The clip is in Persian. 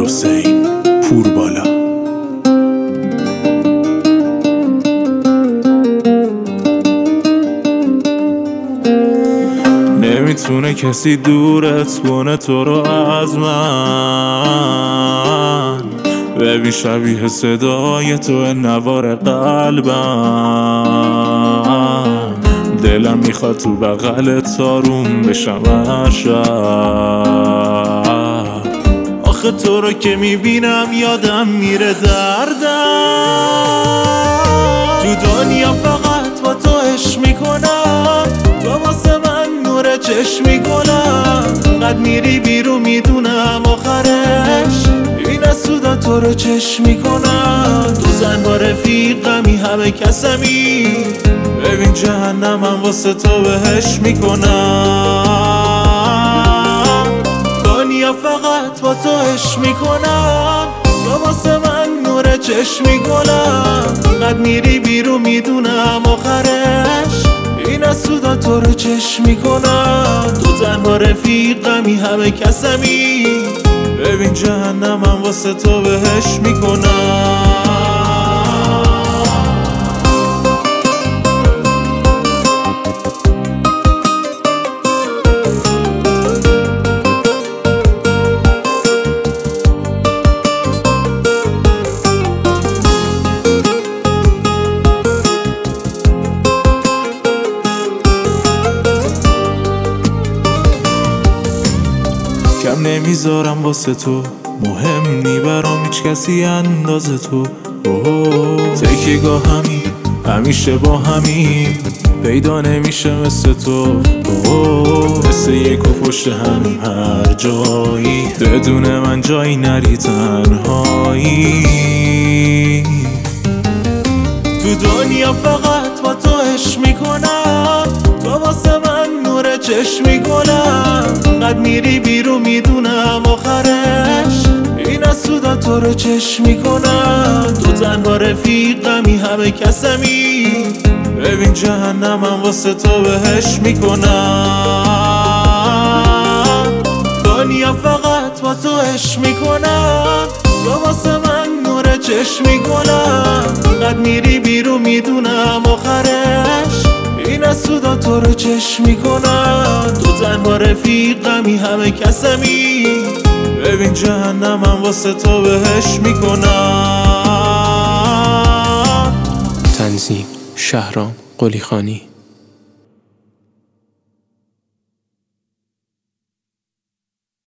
حسین پوربالا. نمیتونه کسی دورت کنه تو رو از من، ببین شبیه صدای تو نوار قلبم. دلم میخواد تو بغلت آروم بشم هر شب. آخه تو رو که میبینم یادم میره دردم. تو دنیا فقط با تو عشق میکنم، تو واسه من نور چشم میکنم. قد میری بیرون میدونم آخرش این سودا تو رو چشم میکنم. تو تنها رفیقمی همه کسمی، ببین جهنمم واسه تو بهش میکنم. دنیا فقط با تو عشق میکنم، تو واسه من نور چشم میکنم. قد میری بیرون میدونم آخرش این سودا تو رو چشم میکنم. تو تنها رفیقمی همه کسمی، ببین جهنمم واسه تو بهش میکنم. کم نمیذارم واسه تو، مهم نی برام هیچ کسی اندازه تو. تکیگاه همیشه با همین، پیدا نمیشه مثل تو. مثل یک و پشت همین هر جایی، بدون من جایی نری تنهایی. تو دنیا فقط با تو عشق میکنم، تو واسه من نور چشم میکنم. قد میری بیرون میدونم آخرش این سودا تو رو چشم میکنم. تو تنها رفیقمی همه کسمی، ببین جهنمم واسه تو بهش میکنم. دنیا فقط با تو عشق میکنم، تو واسه من نور چشم میکنم. قد میری بیرون میدونم آخرش این سودا تو رو چشم میکنم. تو تنها رفیقمی همه کسمی، ببین جهنمم واسه تو بهش میکنم. تنظیم شهرام قلیخانی.